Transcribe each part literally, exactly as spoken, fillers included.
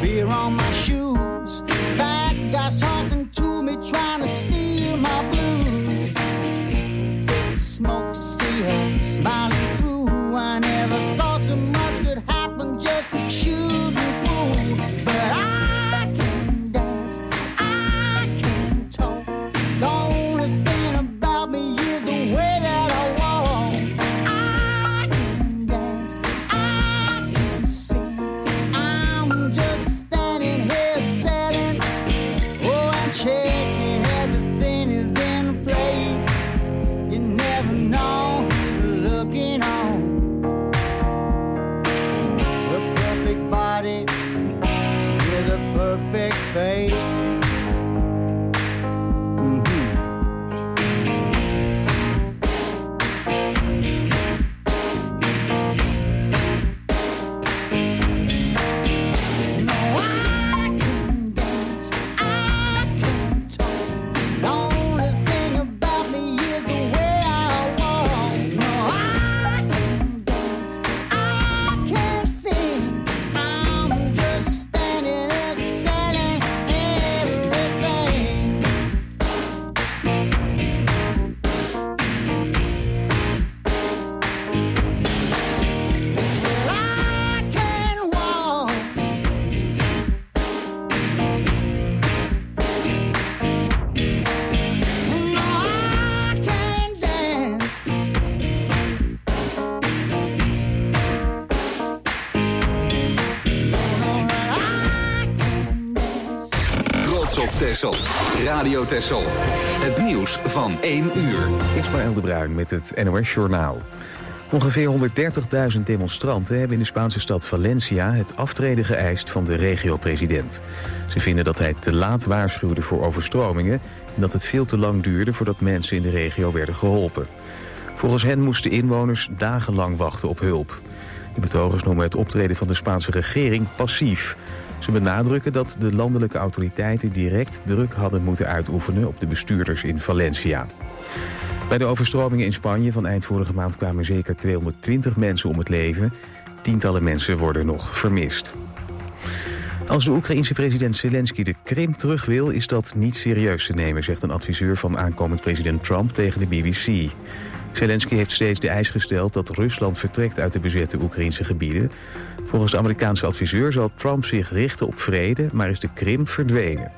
beer on my shoes. Bad guys talking to me, trying to steal my blues. Thick smoke, see her smiling through. I never thought so much could happen, just shooting through. But I can dance, I can talk. The only thing about me is the way that I walk. I can dance, I can sing. I'm just standing here selling, oh, and checking everything is in place. You never know who's looking on. A perfect body with a perfect face. Texel. Radio Texel. Het nieuws van één uur. Ismaël de Bruin met het N O S Journaal. Ongeveer honderddertigduizend demonstranten hebben in de Spaanse stad Valencia het aftreden geëist van de regio-president. Ze vinden dat hij te laat waarschuwde voor overstromingen en dat het veel te lang duurde voordat mensen in de regio werden geholpen. Volgens hen moesten inwoners dagenlang wachten op hulp. De betogers noemen het optreden van de Spaanse regering passief. Ze benadrukken dat de landelijke autoriteiten direct druk hadden moeten uitoefenen op de bestuurders in Valencia. Bij de overstromingen in Spanje van eind vorige maand kwamen zeker tweehonderdtwintig mensen om het leven. Tientallen mensen worden nog vermist. Als de Oekraïense president Zelensky de Krim terug wil, is dat niet serieus te nemen, zegt een adviseur van aankomend president Trump tegen de B B C. Zelensky heeft steeds de eis gesteld dat Rusland vertrekt uit de bezette Oekraïnse gebieden. Volgens de Amerikaanse adviseur zal Trump zich richten op vrede, maar is de Krim verdwenen.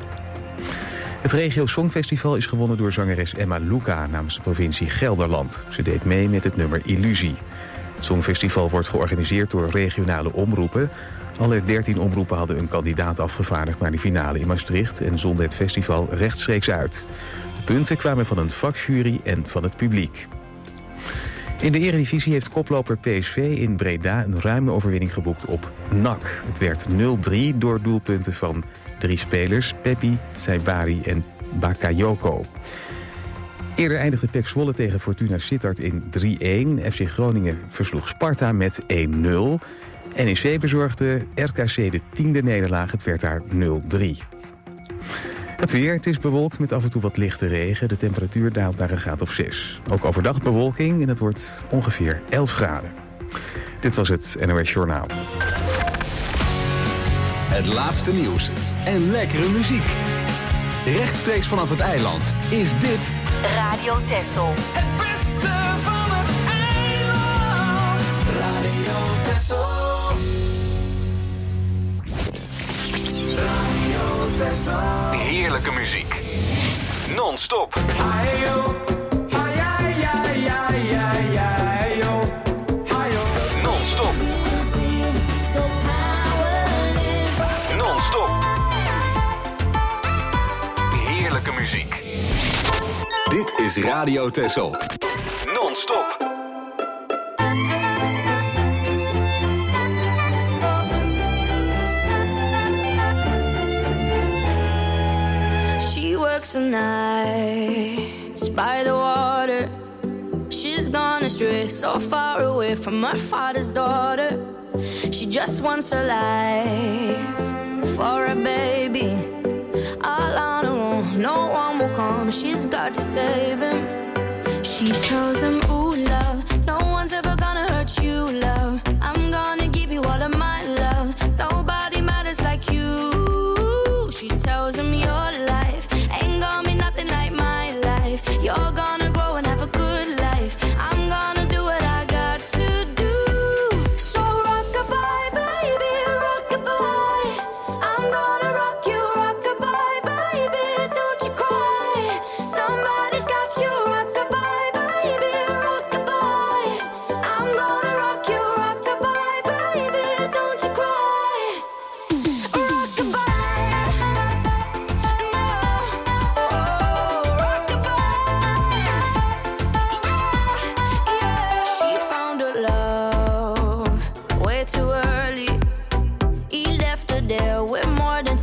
Het Regio Songfestival is gewonnen door zangeres Emma Luca namens de provincie Gelderland. Ze deed mee met het nummer Illusie. Het Songfestival wordt georganiseerd door regionale omroepen. Alle dertien omroepen hadden een kandidaat afgevaardigd naar de finale in Maastricht en zonden het festival rechtstreeks uit. De punten kwamen van een vakjury en van het publiek. In de Eredivisie heeft koploper P S V in Breda een ruime overwinning geboekt op N A C. Het werd nul drie door doelpunten van drie spelers, Peppi, Saibari en Bakayoko. Eerder eindigde P E C Zwolle tegen Fortuna Sittard in drie-een. F C Groningen versloeg Sparta met één nul. N E C bezorgde R K C de tiende nederlaag, het werd daar nul drie. Het weer, het is bewolkt met af en toe wat lichte regen. De temperatuur daalt naar een graad of zes. Ook overdag bewolking en het wordt ongeveer elf graden. Dit was het N O S Journaal. Het laatste nieuws en lekkere muziek. Rechtstreeks vanaf het eiland is dit Radio Texel. Het beste van het eiland. Radio Texel. Radio Texel. Heerlijke muziek. Non-stop. Non-stop. Non-stop. Heerlijke muziek. Dit is Radio Texel. Non-stop. She works the nights by the water. She's gone astray, so far away from her father's daughter. She just wants her life for a baby. All on her own, no one will come. She's got to save him. She tells him, ooh, love, no one's ever gonna hurt you, love. I'm gonna give you all of my love. Nobody matters like you.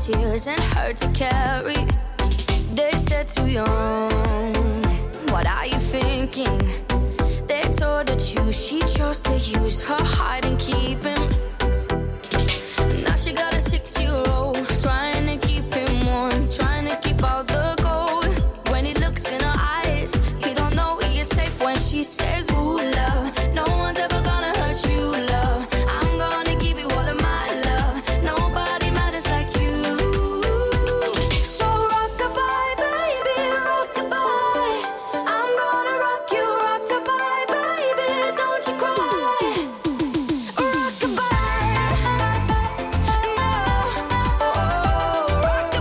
tears and hurt to carry. They said too young, what are you thinking? They told her to, she chose to use her heart and keep him. Now she got a six-year-old, trying to keep him warm, trying to keep all the gold. When he looks in her eyes, he don't know he is safe when she says, ooh, love, no one's ever gonna hurt you, love. I'm gonna give you all of my love. Nobody matters like you. So rock-a-bye, baby, rock-a-bye. I'm gonna rock you, rock-a-bye, baby, don't you cry. Rock-a-bye, no, oh,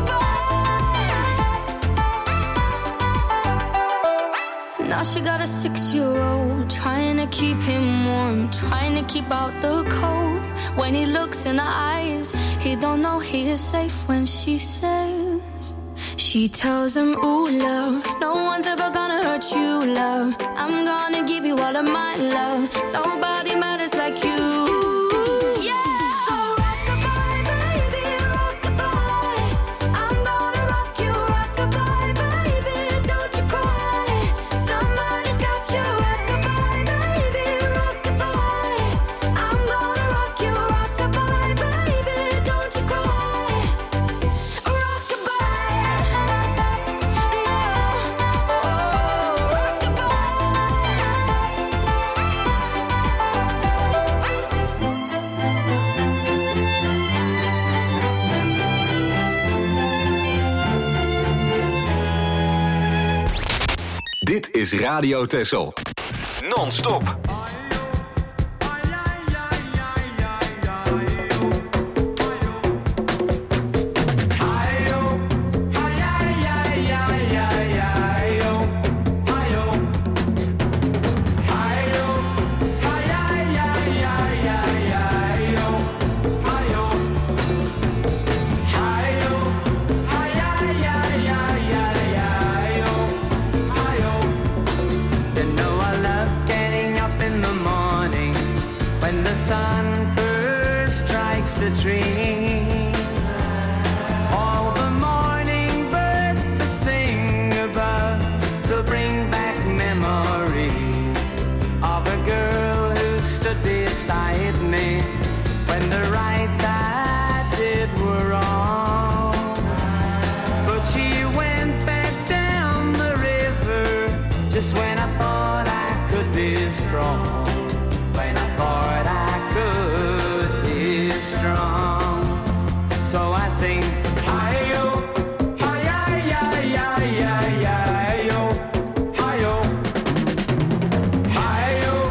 rock-a-bye. Now she got a six-year-old, trying to keep him warm, trying to keep out the cold. When he looks in her eyes, he don't know he is safe when she says, she tells him, ooh, love, no one's ever gonna hurt you, love. I'm gonna give you all of my love. Nobody matters like you. Yeah. So rock-a-bye, baby, rock-a-bye. I'm gonna rock you, rock-a-bye, baby, don't you cry. Somebody's got you, rock-a-bye, baby, rock-a-bye. I'm gonna rock you, rock-a-bye, baby, don't you cry. Rock-a-bye, no, oh, Dit is Radio Texel. Non-stop. The trees, all the morning birds that sing above still bring back memories of a girl who stood beside me when the rights I did were wrong. But she went back down the river just when I thought I could be strong, when I thought I could be strong. So I sing, hi-yo, hi-yi-yi-yi-yi-yi-yo, hi-yo, hi-yo,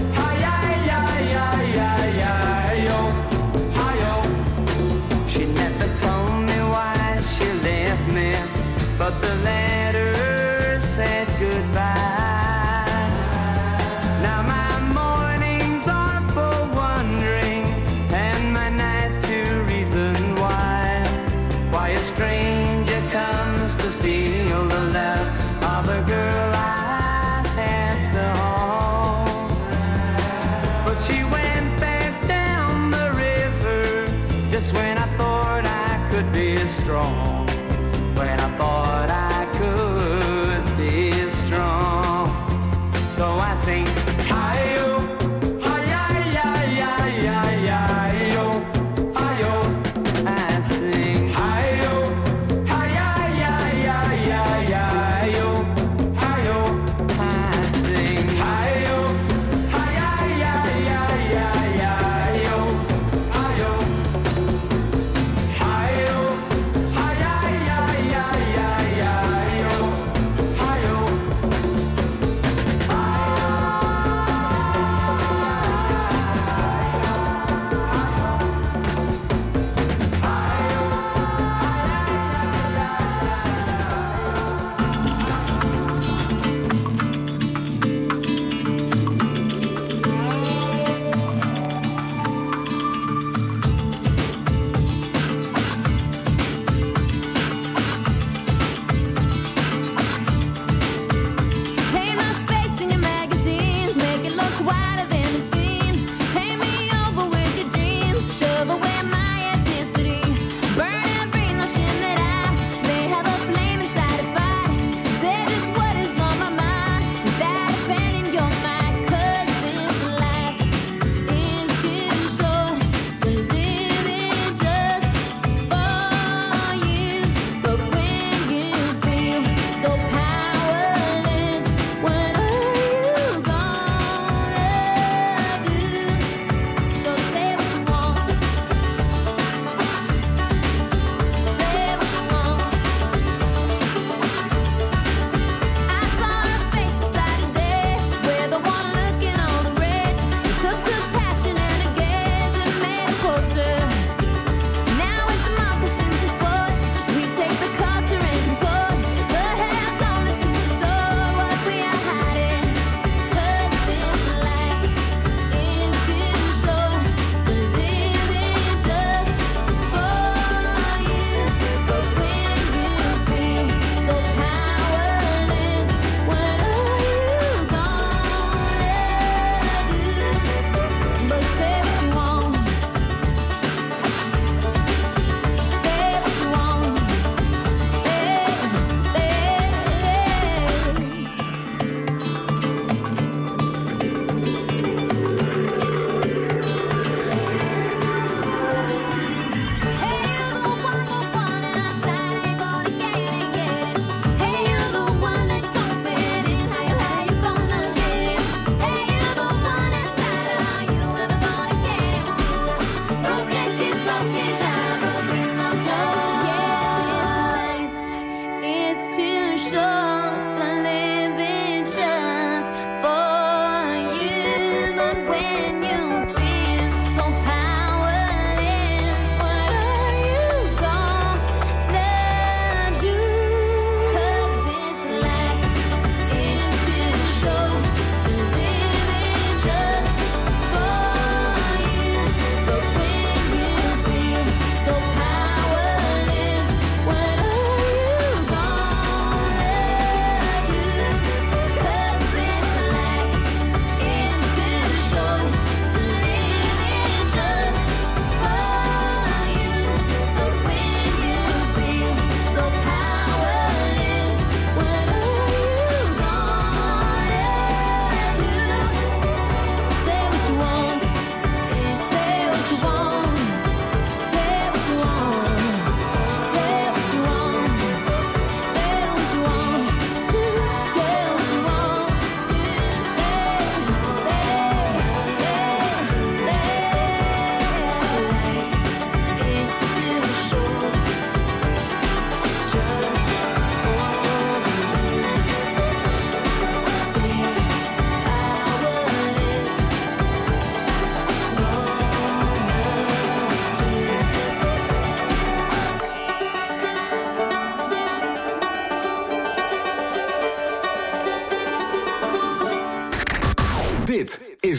hi-yi-yi-yi-yi-yi-yo, hi-yo. She never told me why she left me, but the letter said goodbye. Now my mornings are for wondering, and my nights to reason why. Why a stranger comes to steal the love of a girl I had so hold. But she went back down the river just when I thought I could be strong, when I thought I could be strong. So I sing, hi-yo, hi-yi-yi-yi-yi-yi-yo, hi-yo. I sing, hi-yo, hi-yi-yi-yi-yi-yi-yo, hi-yo. I sing, hi-yo, hi-yi-yi-yi-yi-yi-yo, hi-yo. Hi-yo, hi-yi-yi-yi-yi-yi-yo.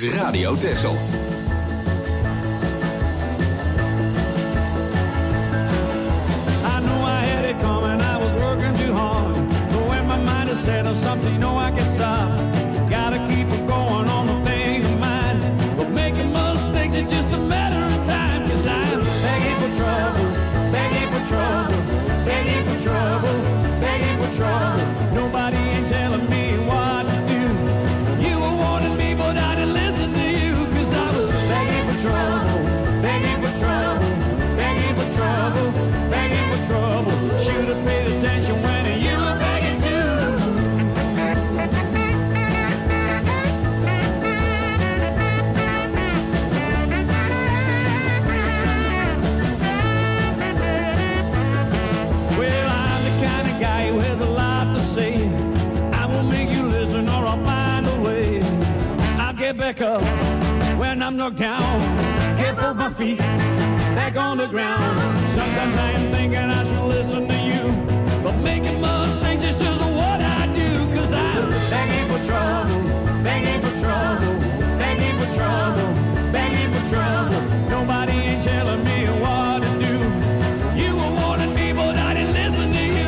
Radio Texel. Set on something, you know I can stop. Gotta keep it going on the thing of mine. But making mistakes, it's just a matter of time. Cause I'm begging for trouble, begging for trouble, begging for trouble, begging for trouble. Nobody ain't telling me what to do. You were warning me, but I didn't listen to you. Cause I was begging for trouble, begging for trouble, begging for trouble, begging for trouble. Should've paid attention when you were begging too. Get back up when I'm knocked down. Get both my feet back on the ground. Sometimes I am thinking I should listen to you, but making mistakes is just what I do. Cause I'm begging for trouble, begging for trouble, begging for trouble, begging for trouble. Nobody ain't telling me what to do. You were warning me, but I didn't listen to you.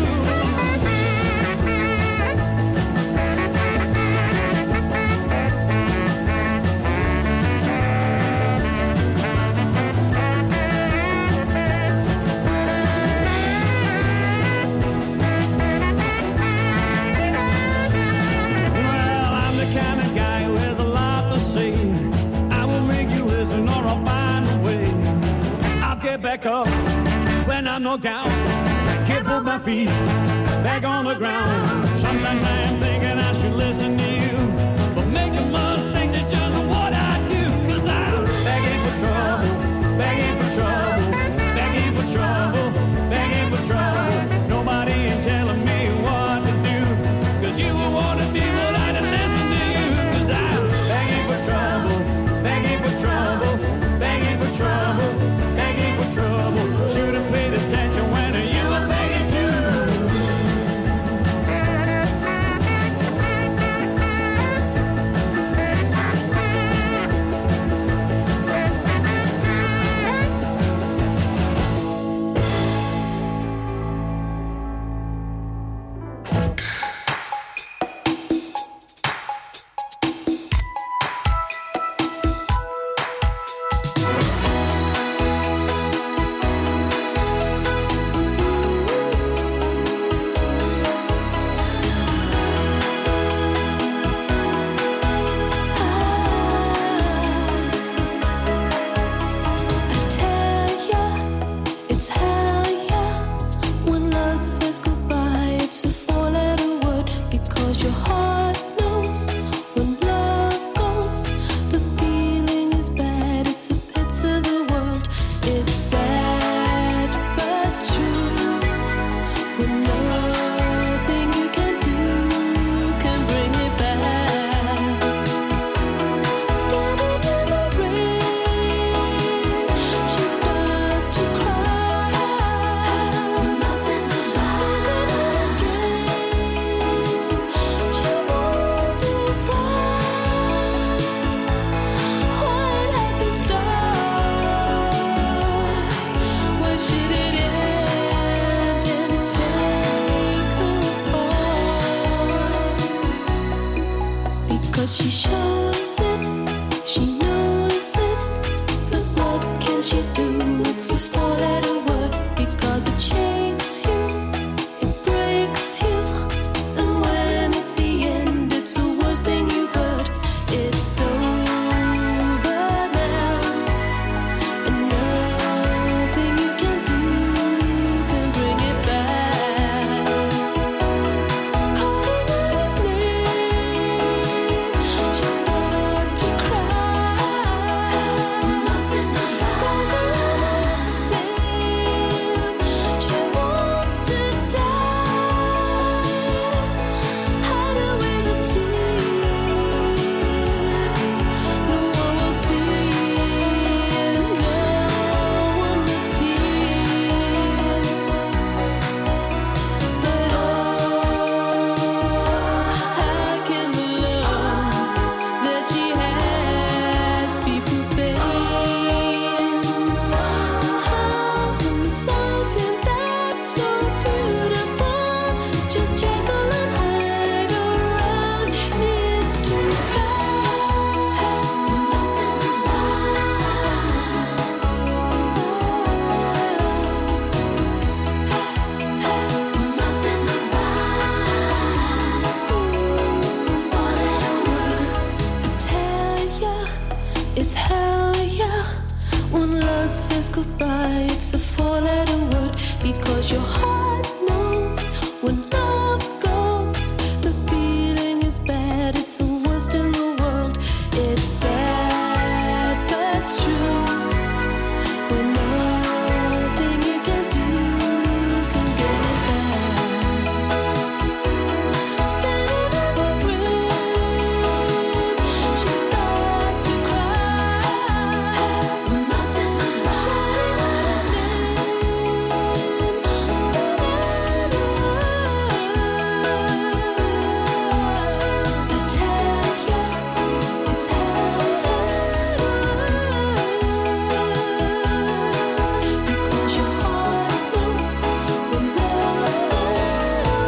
Back up when I'm knocked down. Can't put my feet back on the ground. Sometimes I am thinking I should listen to you, but making mistakes is just what I do. Cause I'm begging for trouble, begging for trouble, begging for trouble, begging for trouble. Nobody ain't telling me what to do. Cause you were warning me, but I didn't listen to you. Cause I'm begging for trouble, begging for trouble, begging for trouble, begging for trouble. Should have paid attention when you were begging too. 'cause your heart knows when love goes, the feeling is bad, it's the worst in the world. It's sad but true. When nothing you can do can get it back. Standing in the rain, she starts to cry. When love says goodbye, I tell you, it's happening. Because your heart knows when love goes.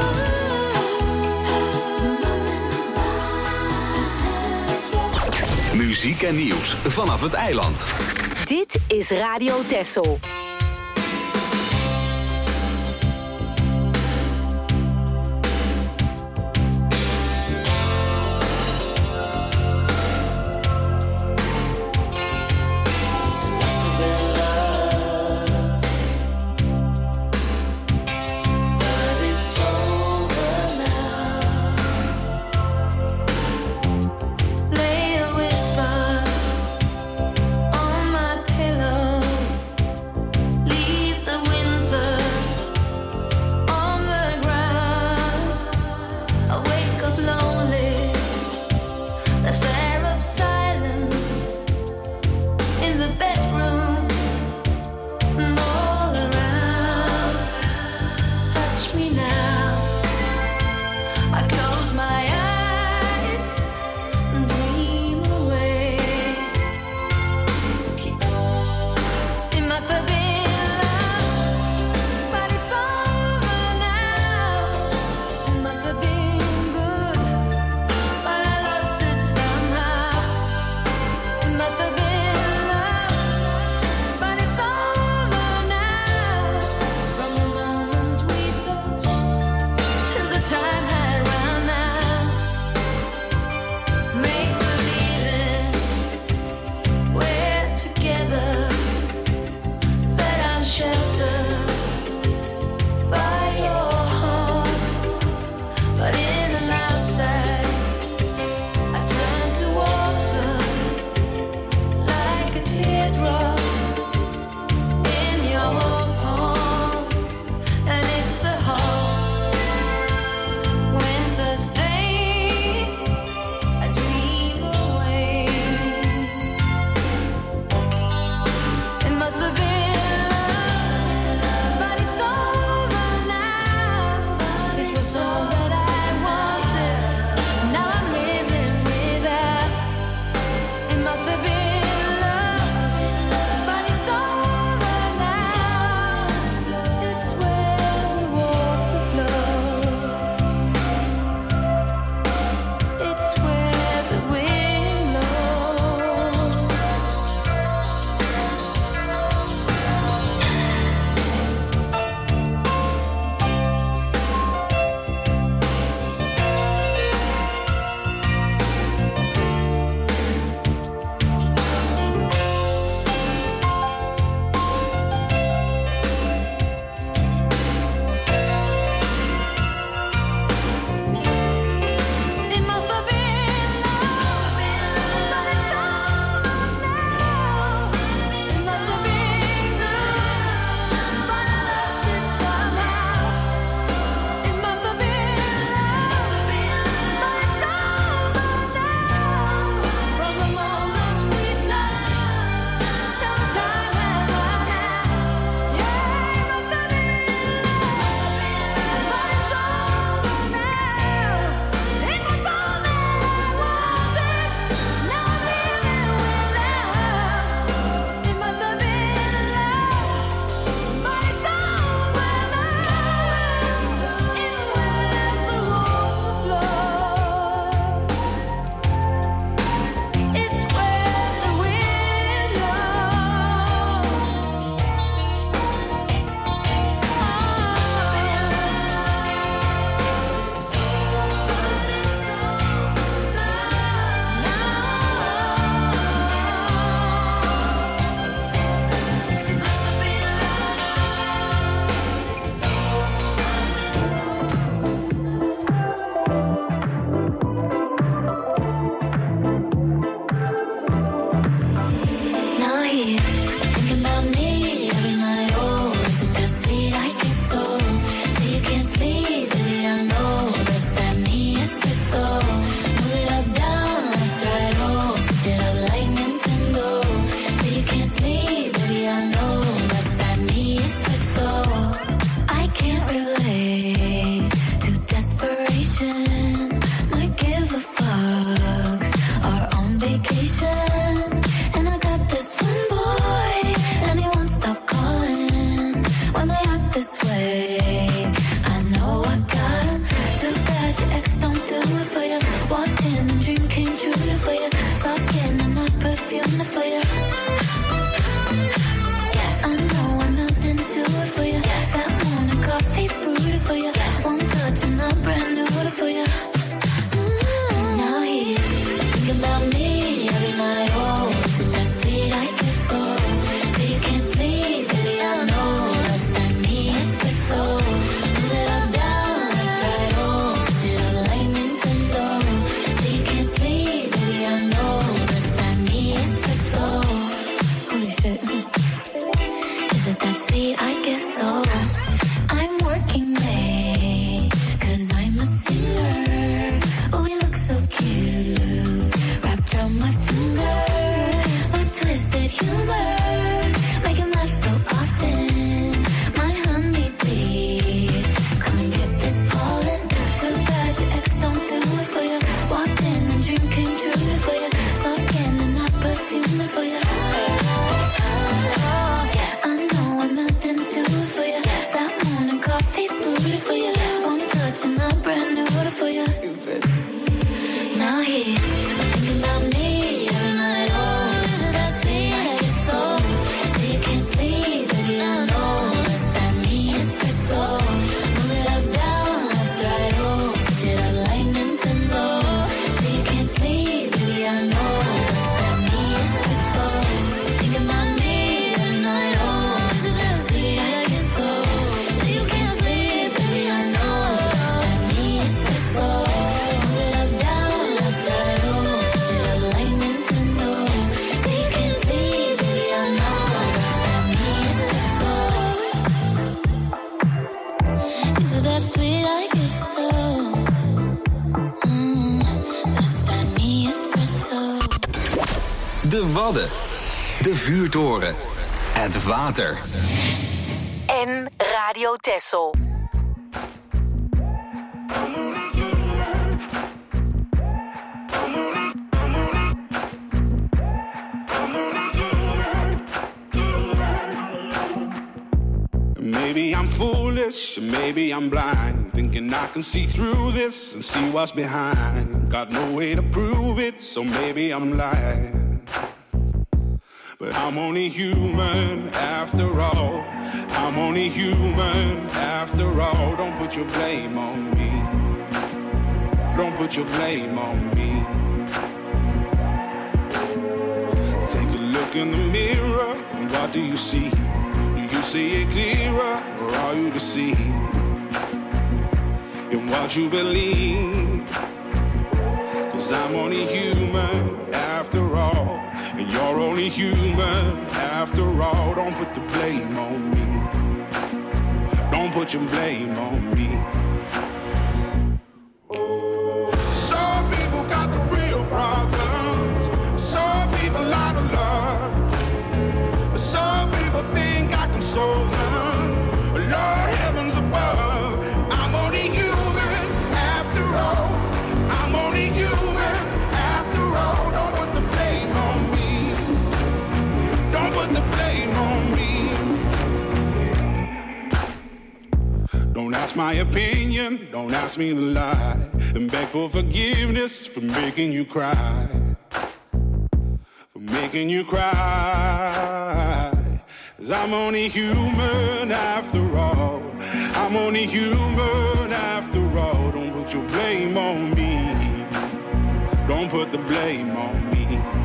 When love says goodbye, I tell you. Muziek en nieuws vanaf het eiland. Dit is Radio Texel. Lay a whisper on my pillow. way. I know I got 'em. Too bad your ex don't do it for you. Walked in and dream came true for you. Soft skin and not perfume for you. Yes, I know I'm not into it for you. Yes, that morning coffee brewed for you. Yes, one touch and I'm brand new for you. Mm, now he's thinking about me every night. Oh, is it that sweet? I guess so. So you can't sleep, baby, I know. That's that me espresso. Move it up, down, left, right, oh. Switch it up like Nintendo. So you can't sleep, baby, I know. That's that me espresso. Holy shit. Is it that sweet? I guess so. I'm working late, 'cause I'm a singer. Oh, we look so cute, wrapped around my finger. My twisted humor, make him laugh so often. My honeybee, come and get this pollen. Too bad your ex don't do it for you. Walked in and dream came true for you. Soft skin and not perfume for you. Yes, I know I'm not into it for you. Yes, that morning coffee brewed for you. One touch and I'm brand new for you. Now he's thinking about me every night. Oh, is it that sweet? I guess so. So you can't sleep, baby, I know. That's that me espresso. Move it up, down, left, right, oh. Switch it up like Nintendo. So you can't sleep, baby, I know. That's that me espresso. Thinking about me every night. Oh, is it that sweet? I guess so. So you can't sleep, baby, I know. That's that me espresso. Move it up, down, left, right, oh. Switch it up like Nintendo. So you can't sleep, baby, I know. That's that me espresso. Is it that sweet? I guess so. Mm, that's that me espresso. De Wadden. De vuurtoren. Het water. En Radio Texel. Maybe I'm foolish, maybe I'm blind, thinking I can see through this and see what's behind. Got no way to prove it, so maybe I'm lying. But I'm only human after all. I'm only human after all. Don't put your blame on me. Don't put your blame on me. Take a look in the mirror, and what do you see? Do you see it clearer, or are you deceived in what you believe? 'Cause I'm only human after all, and you're only human after all. Don't put the blame on me. Don't put your blame on me. Some people got the real problems. Some people out of love. Some people think I can solve them. Lord heavens above, I'm only human after all. I'm only human after all. Don't put the blame on me. Don't put the blame on me. Don't ask my opinion, don't ask me to lie, and beg for forgiveness for making you cry. For making you cry. 'Cause I'm only human after all. I'm only human after all. Don't put your blame on me. Don't put the blame on me.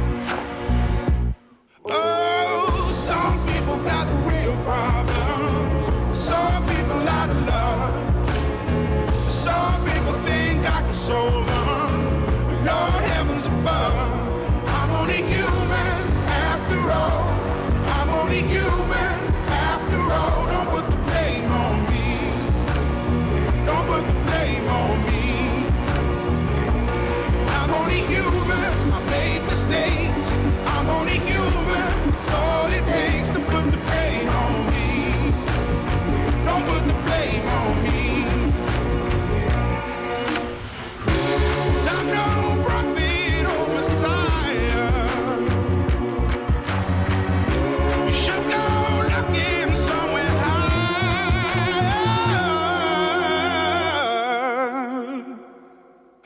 Oh, some people got the real problems. Some people out of love. Some people think I can solve them. Lord heavens above, I'm only human after all. I'm only human after all. Don't put the blame on me. Don't put the blame on me. I'm only human. I made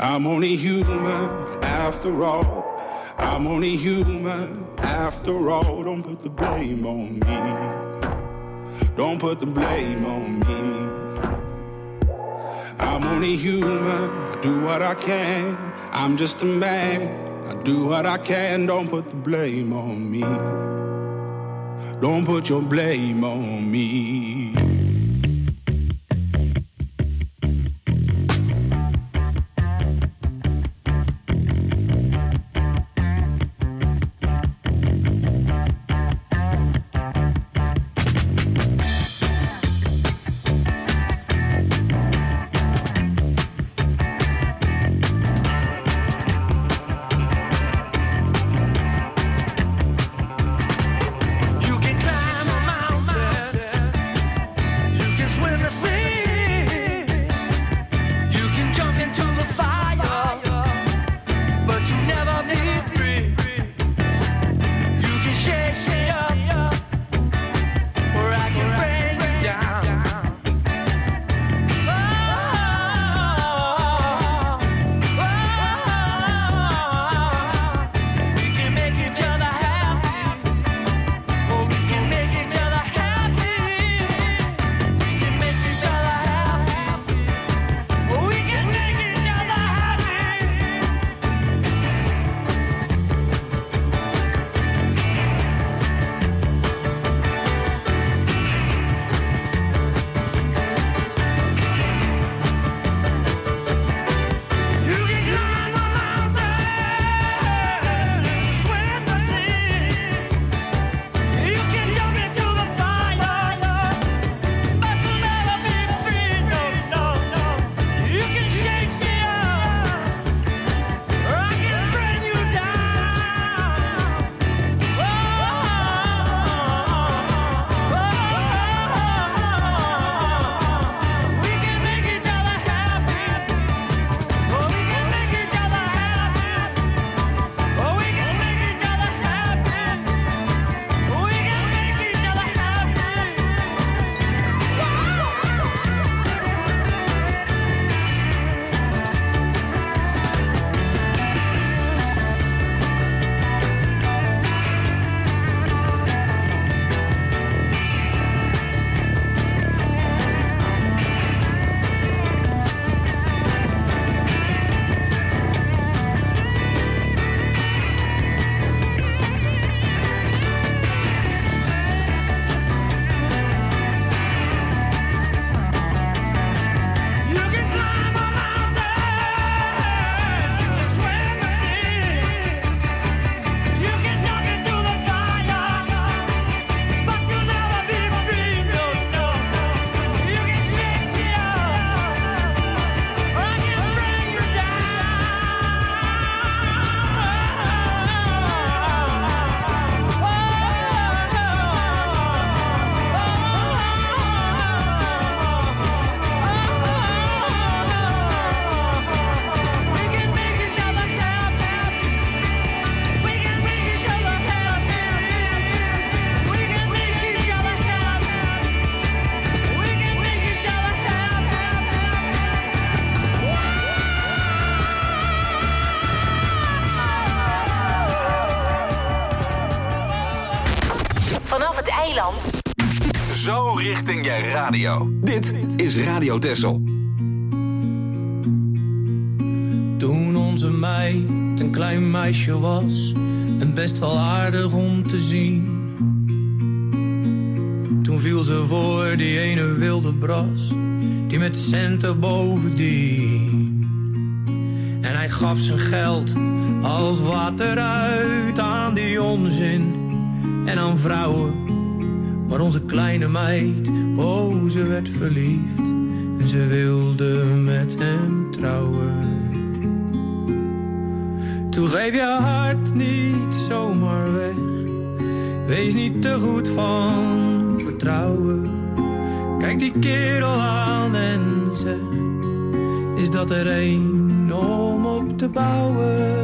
I'm only human after all. I'm only human after all. Don't put the blame on me. Don't put the blame on me. I'm only human, I do what I can. I'm just a man, I do what I can. Don't put the blame on me. Don't put your blame on me. Zo richting je radio. Dit is Radio Texel. Toen onze meid een klein meisje was en best wel aardig om te zien. Toen viel ze voor die ene wilde bras, die met centen bovendien. En hij gaf zijn geld als water uit aan die onzin en aan vrouwen. Maar onze kleine meid, oh, ze werd verliefd en ze wilde met hem trouwen. Toen geef je hart niet zomaar weg, wees niet te goed van vertrouwen. Kijk die kerel aan en zeg, is dat er een om op te bouwen?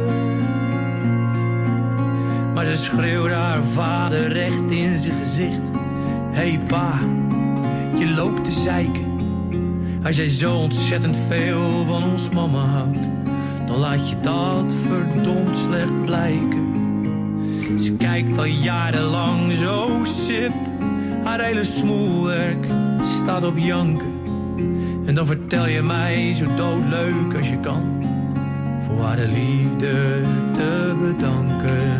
Maar ze schreeuwde haar vader recht in zijn gezicht. Hé hey pa, je loopt te zeiken. Als jij zo ontzettend veel van ons mama houdt, dan laat je dat verdomd slecht blijken. Ze kijkt al jarenlang zo sip, haar hele smoelwerk staat op janken. En dan vertel je mij zo doodleuk als je kan, voor haar de liefde te bedanken.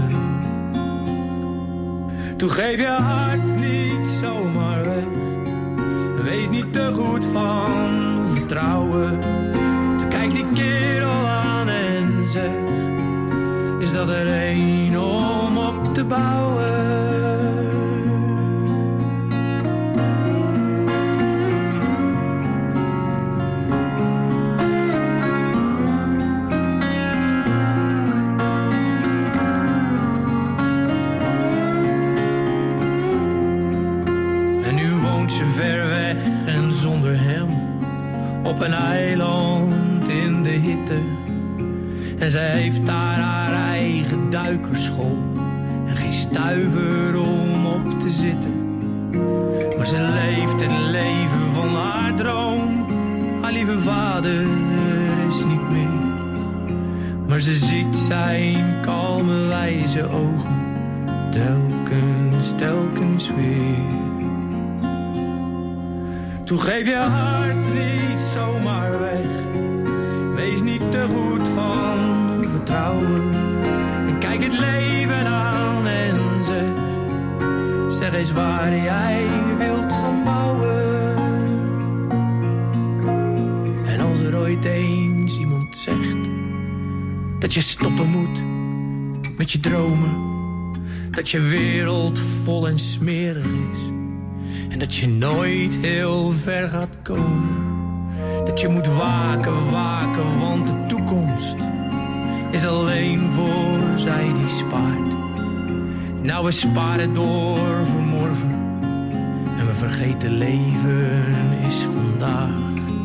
Toen geef je hart niet zomaar weg, wees niet te goed van vertrouwen. Toen kijkt die kerel aan en zegt, is dat er een om op te bouwen? Ver weg en zonder hem, op een eiland in de hitte. En zij heeft daar haar eigen duikerschool en geen stuiver om op te zitten. Maar ze leeft het leven van haar droom. Haar lieve vader is niet meer, maar ze ziet zijn kalme wijze ogen telkens, telkens weer. Toen geef je hart niet zomaar weg, wees niet te goed van vertrouwen. En kijk het leven aan en zeg, zeg eens waar jij wilt gaan bouwen. En als er ooit eens iemand zegt dat je stoppen moet met je dromen, dat je wereld vol en smerig is en dat je nooit heel ver gaat komen, dat je moet waken, waken, want de toekomst is alleen voor zij die spaart. Nou, we sparen door voor morgen en we vergeten leven is vandaag.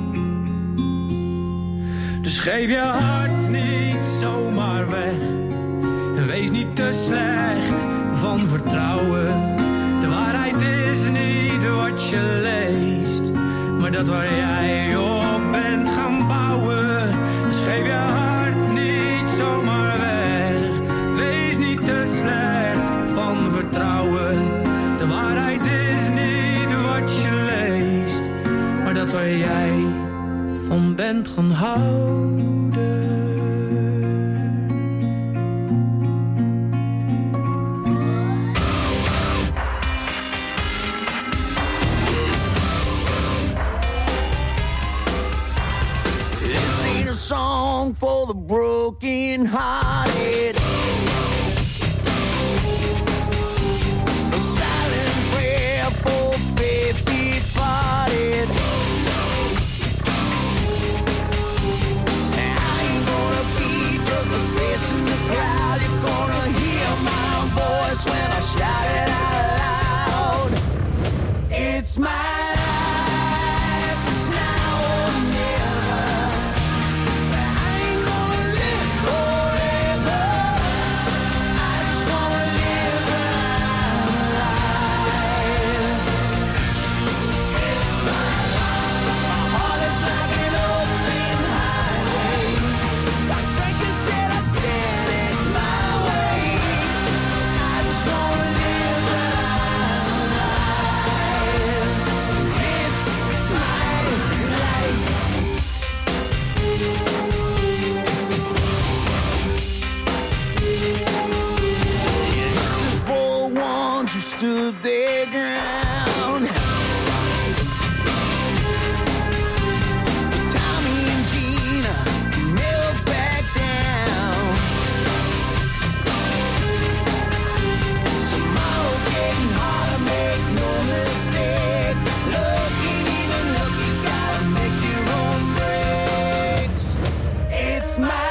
Dus geef je hart niet zomaar weg en wees niet te slecht van vertrouwen. De waarheid is niet wat je leest, maar dat waar jij op bent gaan bouwen. Dus geef je hart niet zomaar weg, wees niet te slecht van vertrouwen. De waarheid is niet wat je leest, maar dat waar jij van bent gaan houden. A song for the broken hearted, a silent prayer for faith departed. I ain't gonna be just a face in the crowd. You're gonna hear my voice when I shout it out loud. It's my stood their ground. Tommy and Gina never back down. Tomorrow's getting harder, make no mistake. Looking even look, you gotta make your own breaks. It's my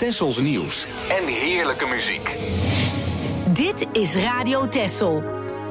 Tessels nieuws en heerlijke muziek. Dit is Radio Tessel.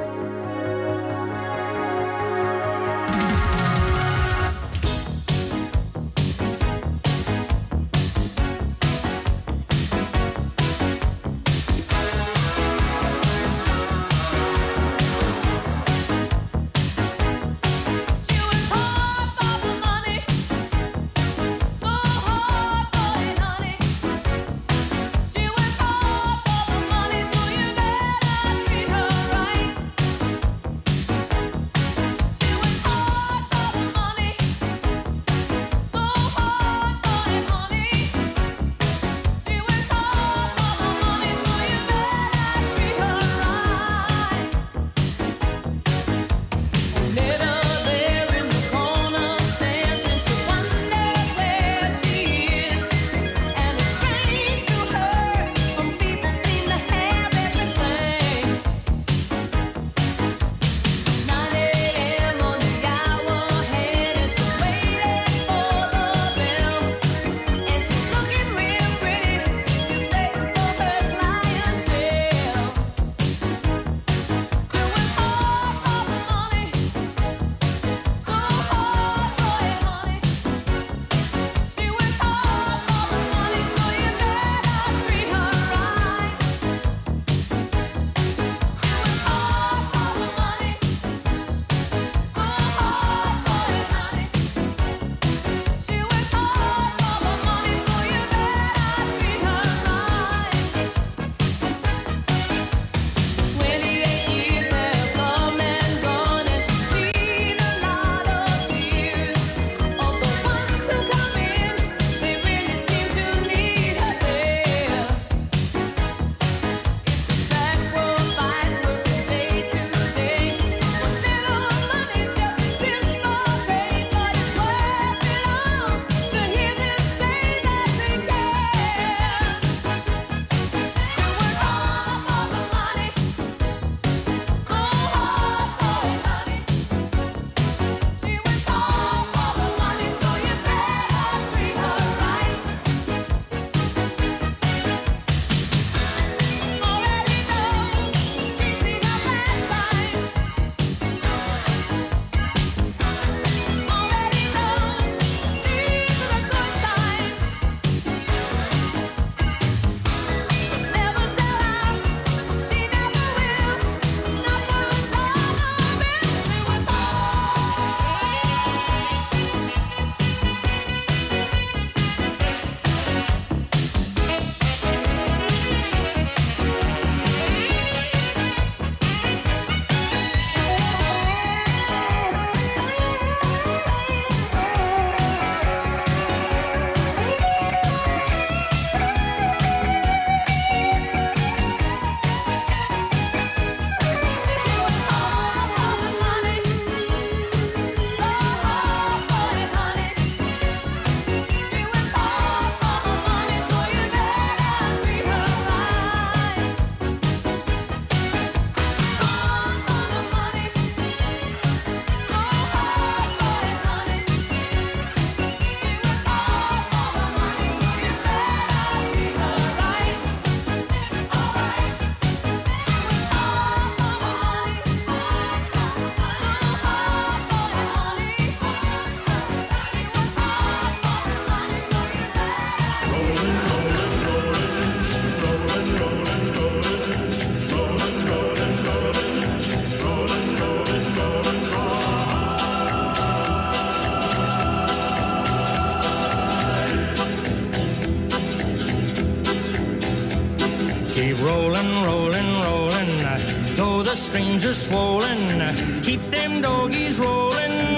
the streams are swollen. Keep them doggies rolling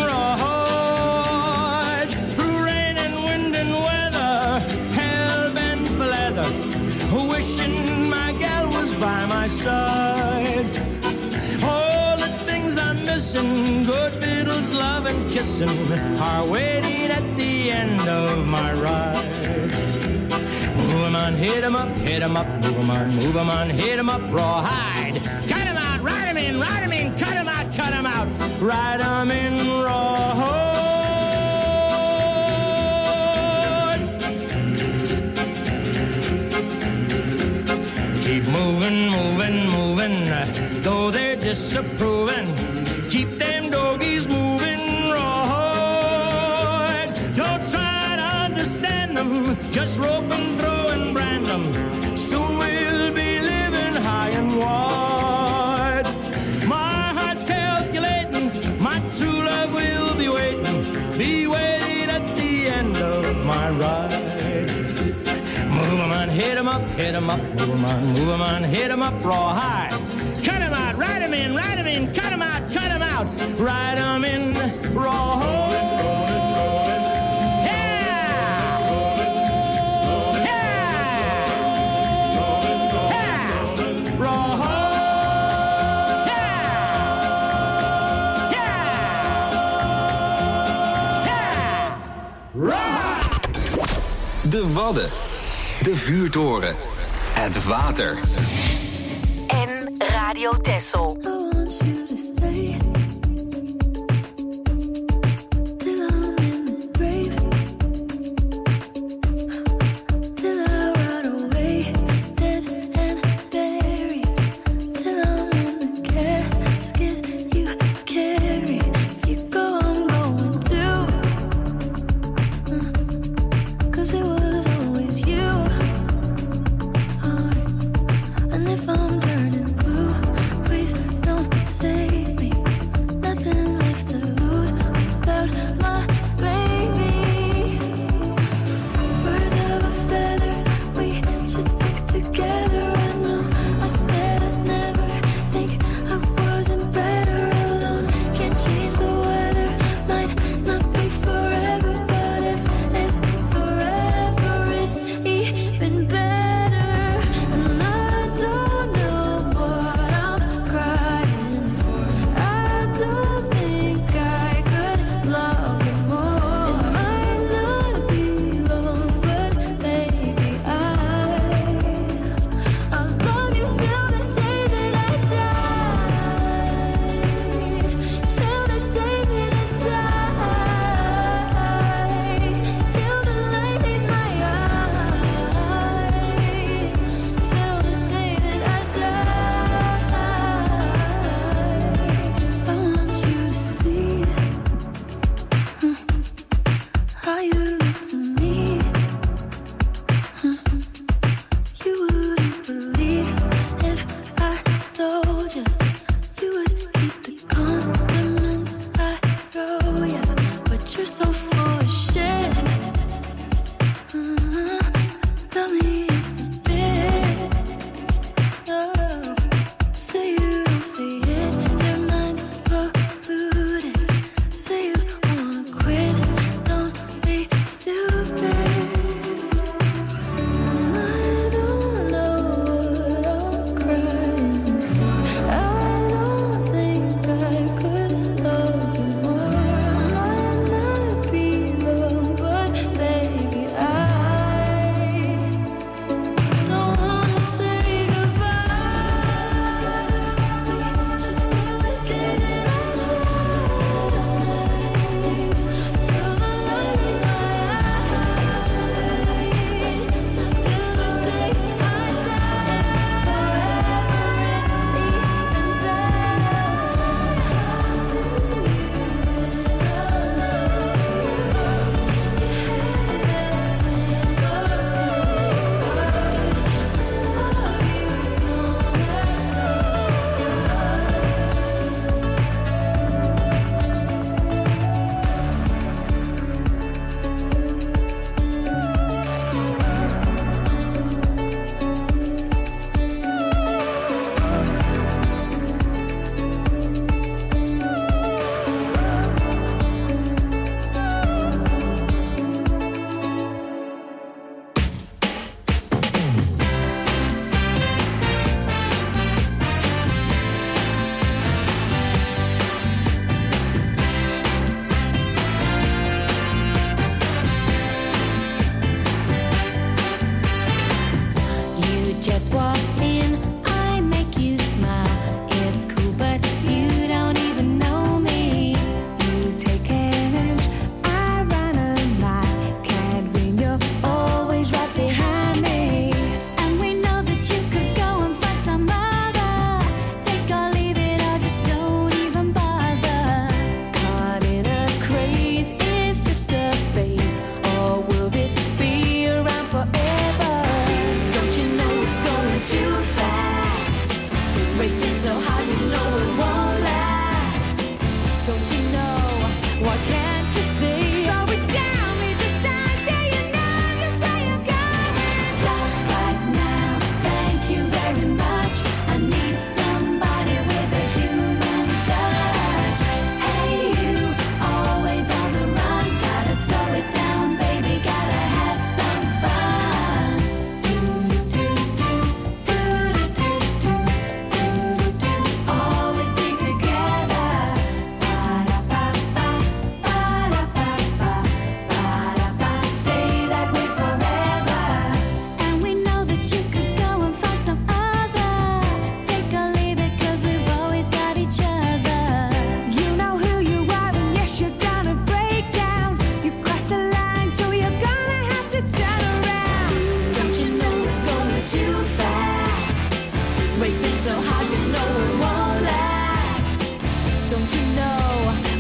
right through rain and wind and weather. Hell bent for leather, wishing my gal was by my side. All the things I'm missing, good fiddles, love and kissing, are waiting at the end of my ride. Move 'em on, hit 'em up, hit 'em up, move 'em on, move 'em on, hit 'em up, rawhide. Cut 'em out, ride 'em in, ride 'em in, cut 'em out, cut 'em out, ride 'em in rawhide. let's rope and throw and brand them. Soon we'll be living high and wide. My heart's calculating, my true love will be waiting, be waiting at the end of my ride. Move 'em on, hit 'em up, hit 'em up, move 'em on, move 'em on, hit 'em up, raw high. Cut 'em out, ride 'em in, ride 'em in, cut 'em out, cut 'em out, ride 'em in, raw high. De Wadden. De vuurtoren. Het water. En Radio Texel. I want you to stay till I'm in the grave, till I ride away dead and buried, till I'm in the casket you carry. If you go, I'm going through, 'cause it was always you. And if I'm turning blue, please don't save me.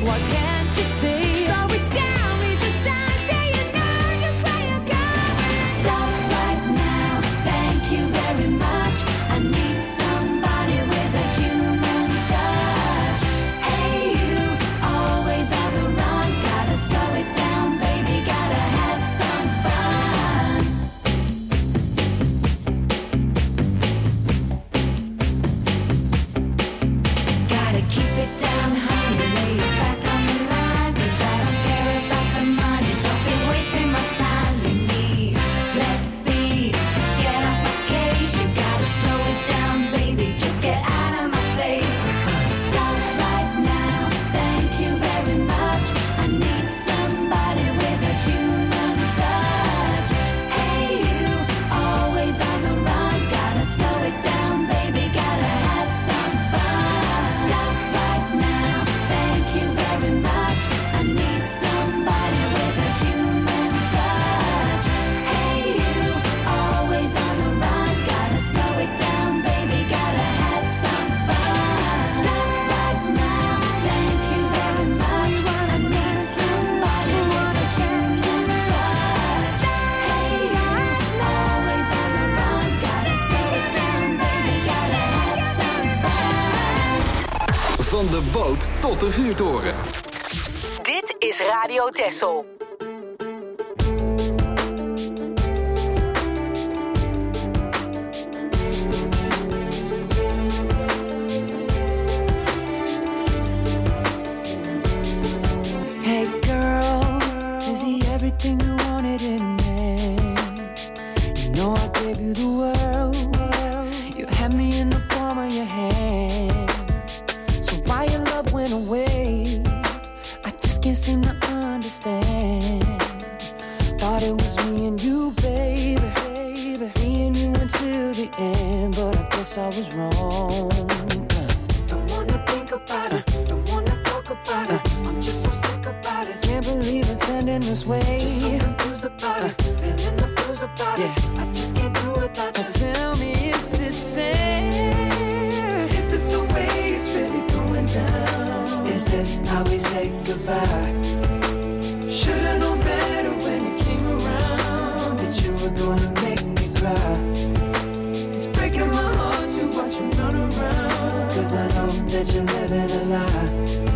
Why can't you see? Slow it down, read the signs, say you know just where you're going. Stop right now, thank you very much. I need somebody with a human touch. Hey, you, always on the run. Gotta slow it down, baby, gotta have some fun. Gotta keep it down, honey, lay it back on the line. 'Cause I don't care about the money, don't be wasting my time. You need less speed, get off my case. You gotta slow it down, baby, just get out of my face. Stop right now, thank you very much. I need somebody with a human touch. Hey, you, always on the run. Gotta slow it down, baby, gotta have some fun. Stop right now, thank you very much. I need somebody with a human touch. Hey, you, always on the run. Gotta slow it down, baby, gotta have some fun. Stop right now, thank you very much. I need somebody with a human touch. Hey, you, always on the run. Gotta slow it down, baby, gotta have some fun. Van de boot tot de vuurtoren. Dit is Radio Texel. Hey girl, is he everything you wanted in a man? You know I gave you the world. You had me in the palm of your hand. So why your love went away? I just can't seem to understand. Thought it was me and you, baby. Me and you until the end, but I guess I was wrong. Don't wanna think about it, don't wanna talk about it. I'm just so sick about it. Can't believe it's ending this way. Just so confused about it, feeling the blues about it. I just can't do it without you. Tell me, is this fair? Is this the way it's really going down? Is this how we say goodbye? Should've known better when you came around that you were gonna make me cry. It's breaking my heart to watch you run around, 'cause I know that you're living a lie.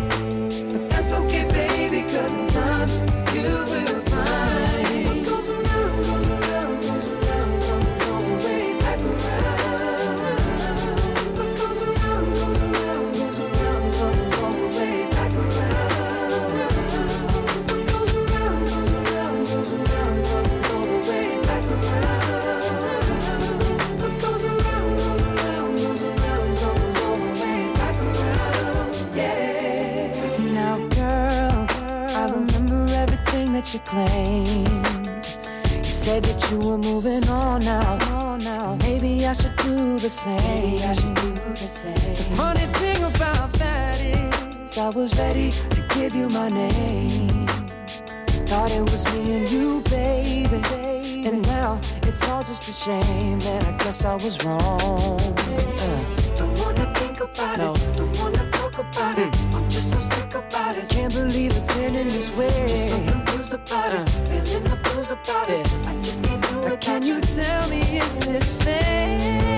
But that's okay, baby, 'cause in time you will find what goes around, goes around, goes around, comes all the way back around. What goes around, goes around, goes around, comes all the way back around. What goes around, goes around, goes around, comes all the way back around. What goes around, goes around, goes around, comes all the way back around. Yeah. Now, girl, I remember everything that you claimed. You said that you were moving on now. Maybe I should do the same. I should do the same. The funny thing about that is I was ready to give you my name. Thought it was me and you, baby. And now it's all just a shame that I guess I was wrong. Uh. Don't wanna think about no. it, don't wanna talk about mm. it. I'm just so sick about it. Can't believe it's ending this way. Just so confused about uh. it, feeling the blues about yeah. it. I just can't do it. Can you tell me, is this fair?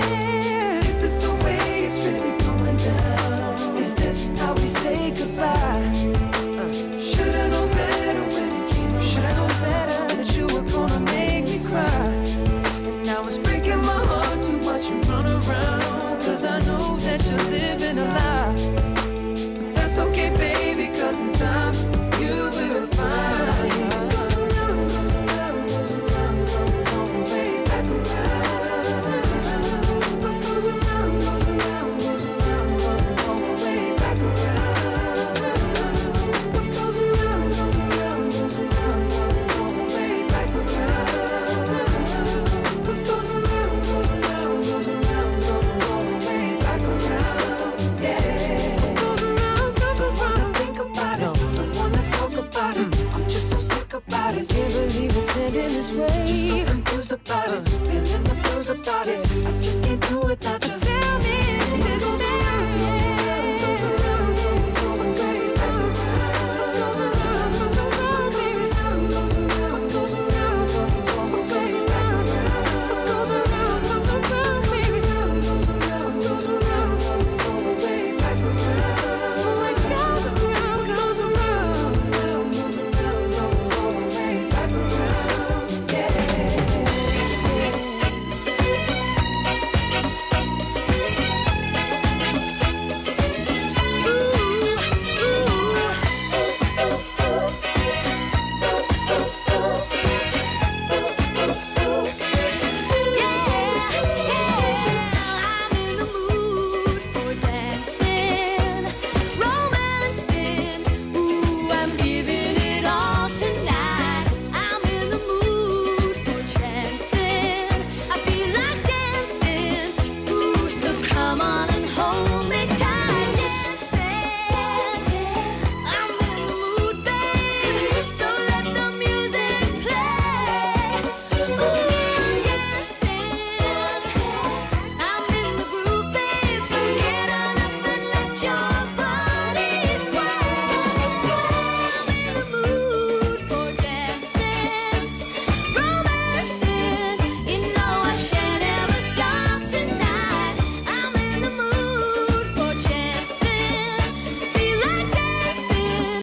Is this the way it's really going down? Is this how we say goodbye? Uh. Should've known better when you came around. Should've known better that you were gonna make me cry. And now it's breaking my heart to watch you run around, 'cause I know that you're living a lie. But that's okay, baby, 'cause in time you will find what goes around, goes around, goes around, comes all the way back around. What goes around, goes around, goes around, comes all the way back around. What goes around, goes around, goes around, comes all the way back around. What goes around, goes around, goes around, comes all the way back around. Yeah. What goes around, comes around. Don't wanna think about it, don't wanna talk about it. I'm just so sick about it. Can't believe it's ending this way. Just so confused about it.